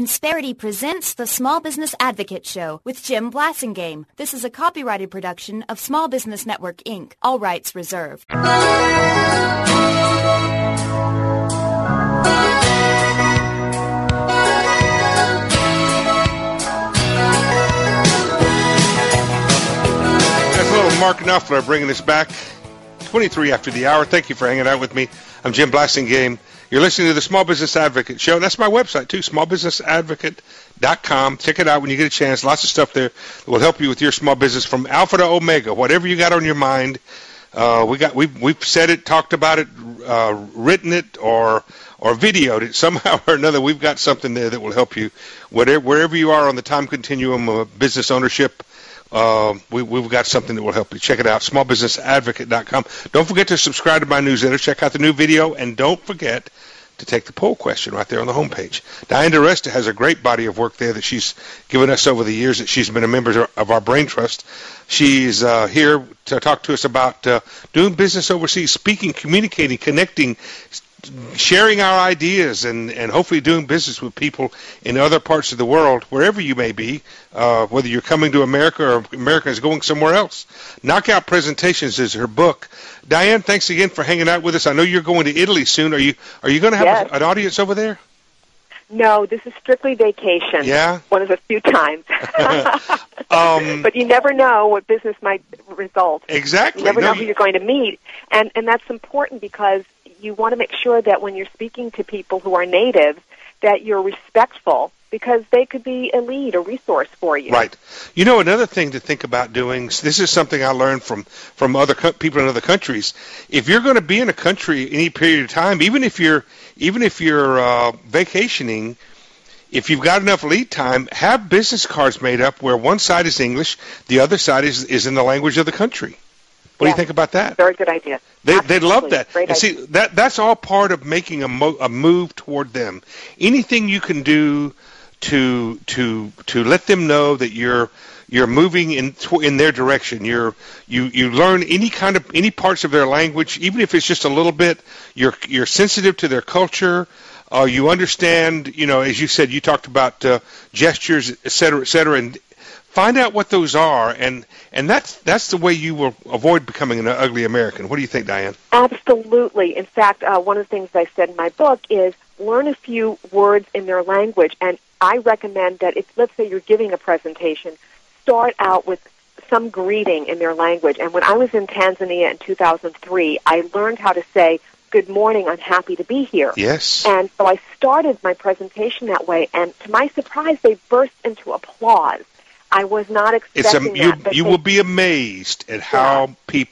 Insperity presents the Small Business Advocate Show with Jim Blasingame. This is a copyrighted production of Small Business Network, Inc. All rights reserved. A little Mark Knopfler bringing us back 23 after the hour. Thank you for hanging out with me. I'm Jim Blasingame. You're listening to the Small Business Advocate Show. That's my website, too, smallbusinessadvocate.com. Check it out when you get a chance. Lots of stuff there that will help you with your small business from alpha to omega. Whatever you got on your mind, we've said it, talked about it, written it, or videoed it somehow or another. We've got something there that will help you wherever you are on the time continuum of business ownership. We've got something that will help you. Check it out, smallbusinessadvocate.com. Don't forget to subscribe to my newsletter. Check out the new video, and don't forget to take the poll question right there on the homepage. Diane DiResta has a great body of work there that she's given us over the years that she's been a member of our Brain Trust. She's here to talk to us about doing business overseas, speaking, communicating, connecting, sharing our ideas, and hopefully doing business with people in other parts of the world, wherever you may be, whether you're coming to America or America is going somewhere else. Knockout Presentations is her book. Diane, thanks again for hanging out with us. I know you're going to Italy soon. Are you going to have an audience over there? No, this is strictly vacation. Yeah? One of the few times. But you never know what business might result. Exactly. You never know who you're going to meet. And that's important because you want to make sure that when you're speaking to people who are natives, that you're respectful because they could be a lead, a resource for you. Right. You know, another thing to think about doing, this is something I learned from other people in other countries. If you're going to be in a country any period of time, even if you're vacationing, if you've got enough lead time, have business cards made up where one side is English, the other side is in the language of the country. What do you think about that? Very good idea. They'd love that. Great and idea. See, that's all part of making a move toward them. Anything you can do to let them know that you're moving in their direction. You learn any parts of their language, even if it's just a little bit. You're sensitive to their culture. You understand. As you said, you talked about gestures, et cetera, and find out what those are, and that's the way you will avoid becoming an ugly American. What do you think, Diane? Absolutely. In fact, one of the things I said in my book is learn a few words in their language, and I recommend that if, let's say, you're giving a presentation, start out with some greeting in their language. And when I was in Tanzania in 2003, I learned how to say, "Good morning, I'm happy to be here." Yes. And so I started my presentation that way, and to my surprise, they burst into applause. I was not expecting that. You will be amazed at how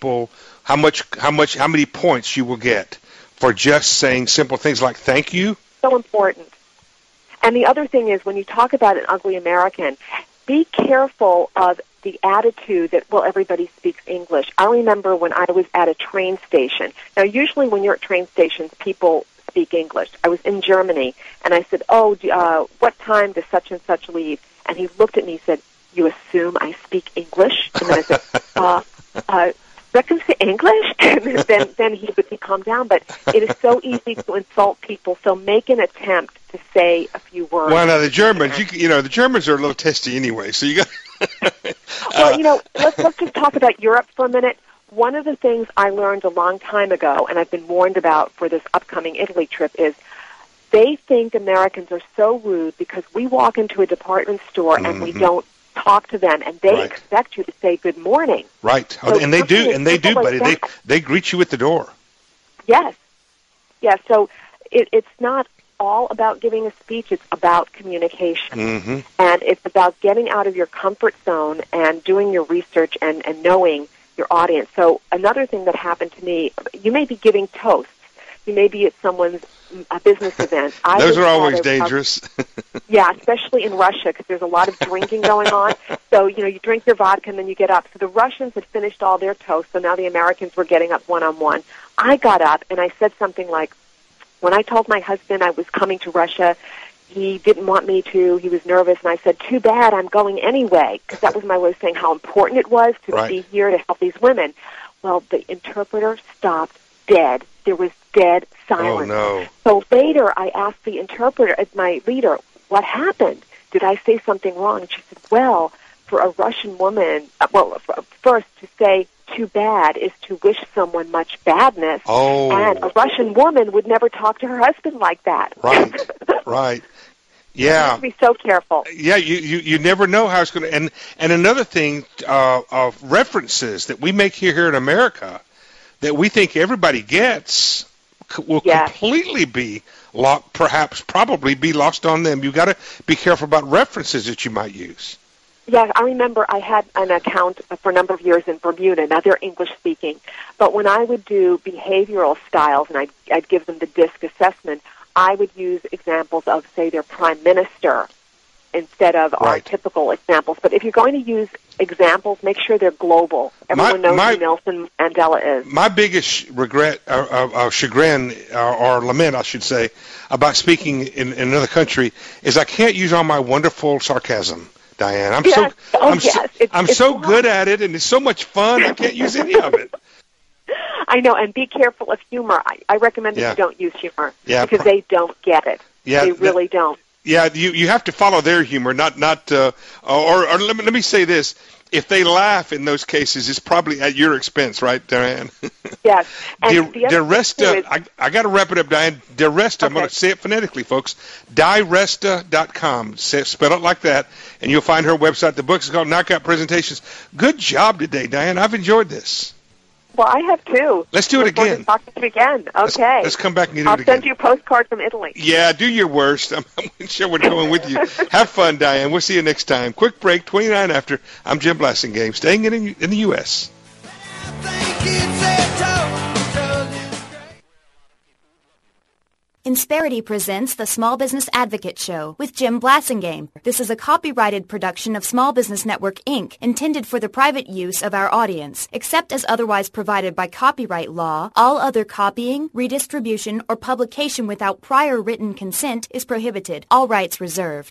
many points you will get for just saying simple things like thank you. So important. And the other thing is when you talk about an ugly American, be careful of the attitude that, well, everybody speaks English. I remember when I was at a train station. Now, usually when you're at train stations, people speak English. I was in Germany, and I said, what time does such and such leave? And he looked at me and said, "You assume I speak English?" And then I said, "Reckon to English?" And then he would calm down. But it is so easy to insult people, so make an attempt to say a few words. Well, now the Germans, the Germans are a little testy anyway, so you got. Well, let's just talk about Europe for a minute. One of the things I learned a long time ago, and I've been warned about for this upcoming Italy trip, is they think Americans are so rude because we walk into a department store and we don't talk to them, and they expect you to say good morning. Right, so and they do, buddy. They greet you at the door. Yes. Yeah, so it's not all about giving a speech. It's about communication. Mm-hmm. And it's about getting out of your comfort zone and doing your research and knowing your audience. So another thing that happened to me, you may be giving toasts. You may be at someone's a business event. Those are always dangerous. Yeah, especially in Russia because there's a lot of drinking going on. So, you drink your vodka and then you get up. So the Russians had finished all their toasts, so now the Americans were getting up one-on-one. I got up and I said something like, when I told my husband I was coming to Russia, he didn't want me to. He was nervous, and I said, "Too bad, I'm going anyway," because that was my way of saying how important it was to be here to help these women. Well, the interpreter stopped dead. There was dead silence. Oh, no. So later I asked the interpreter, as my leader, what happened? Did I say something wrong? And she said, well, for a Russian woman, first to say too bad is to wish someone much badness. Oh. And a Russian woman would never talk to her husband like that. Right, right. Yeah. You have to be so careful. Yeah, you never know how it's going to. And another thing, of references that we make here in America that we think everybody gets will completely be probably be lost on them. You've got to be careful about references that you might use. Yeah, I remember I had an account for a number of years in Bermuda. Now, they're English-speaking. But when I would do behavioral styles, and I'd give them the DISC assessment, I would use examples of, say, their prime minister instead of our typical examples. But if you're going to use examples, make sure they're global. Everyone knows who Nelson Mandela is. My biggest regret, chagrin, or lament, I should say, about speaking in another country is I can't use all my wonderful sarcasm. Diane, I'm so good at it, and it's so much fun. I can't use any of it. I know, and be careful of humor. I recommend that you don't use humor because they don't get it. Yeah, they really don't. Yeah, you have to follow their humor, not or let me say this: if they laugh in those cases, it's probably at your expense, right, Diane? Yes. And DiResta, I got to wrap it up, Diane. DiResta, I'm going to say it phonetically, folks. DiResta.com. Spell it like that, and you'll find her website. The book is called Knockout Presentations. Good job today, Diane. I've enjoyed this. Well, I have too. Let's do it again. Talk to you again. Okay. Let's come back and do it again. I'll send you a postcard from Italy. Yeah, do your worst. I'm sure we're going with you. Have fun, Diane. We'll see you next time. Quick break, 29 after. I'm Jim Blasingame, staying in the U.S. Insperity presents the Small Business Advocate Show with Jim Blasingame. This is a copyrighted production of Small Business Network, Inc., intended for the private use of our audience. Except as otherwise provided by copyright law, all other copying, redistribution, or publication without prior written consent is prohibited. All rights reserved.